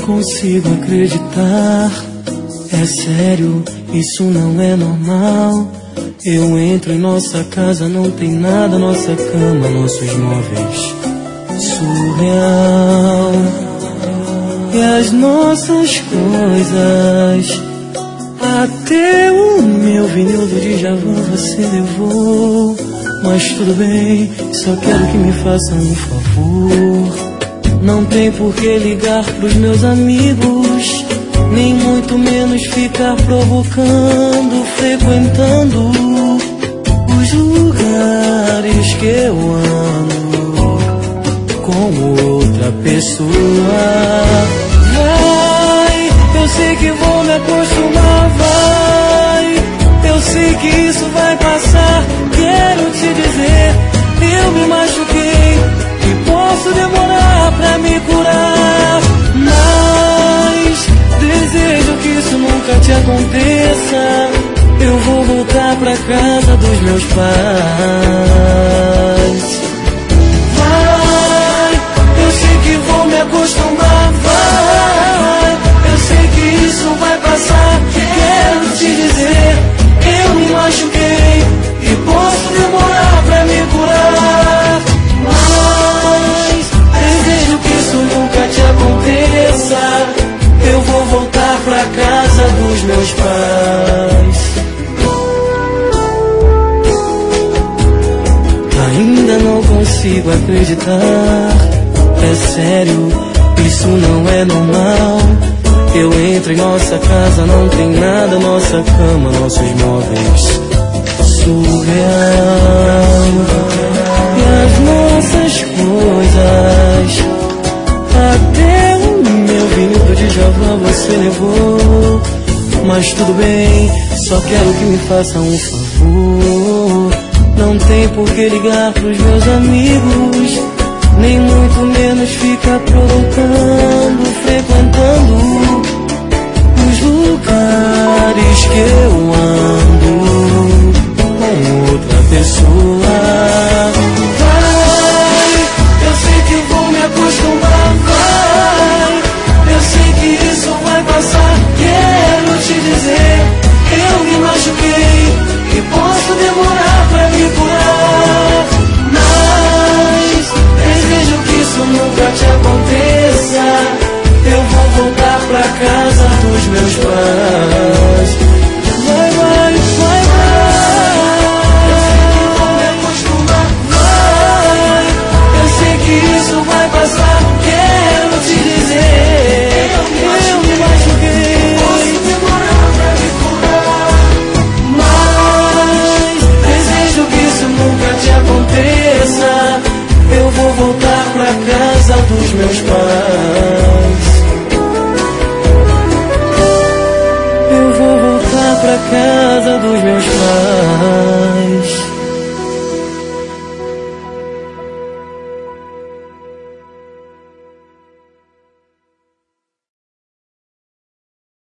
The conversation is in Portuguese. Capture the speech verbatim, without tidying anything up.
consigo acreditar. É sério, isso não é normal. Eu entro em nossa casa, não tem nada, nossa cama, nossos móveis. Surreal. E as nossas coisas, até o meu vinil do Djavan você levou. Mas tudo bem, só quero que me façam um favor. Não tem por que ligar pros meus amigos, nem muito menos ficar provocando, frequentando os lugares que eu ando com outra pessoa. Vai, eu sei que vou me acostumar, vai, eu sei que isso vai passar. Quero te dizer, eu me machuquei e posso demorar pra me curar, mas desejo que isso nunca te aconteça. Eu vou voltar pra casa dos meus pais. Vai, eu sei que vou me acostumar, vai, eu sei que isso vai passar. Quero te dizer, eu me machuquei e posso demorar pra me curar, mas desejo que isso nunca te aconteça. Eu vou voltar pra casa dos meus pais. Ainda não consigo acreditar. É sério, isso não é normal. Eu entro em nossa casa, não tem nada, nossa cama, nossos móveis. Surreal. E as nossas coisas, até o meu vinho do Djavan você levou. Mas tudo bem, só quero que me faça um favor. Não tem por que ligar pros meus amigos, nem muito menos ficar provocando, frequentando os lugares que eu ando com outra pessoa. Vai, eu sei que vou me acostumar, vai, eu sei que isso vai passar. Quero te dizer, eu me machuquei e posso demorar pra me curar, mas desejo que isso nunca te aconteça. Eu vou voltar pra casa dos meus pais. Vai, vai, vai, vai. Eu sei que vou me acostumar, vai, eu sei que isso vai passar. Quero te dizer, eu me machuquei, posso demorar pra me curar, mas desejo que isso nunca te aconteça. Eu vou voltar pra casa dos meus pais. Eu vou voltar pra casa dos meus pais.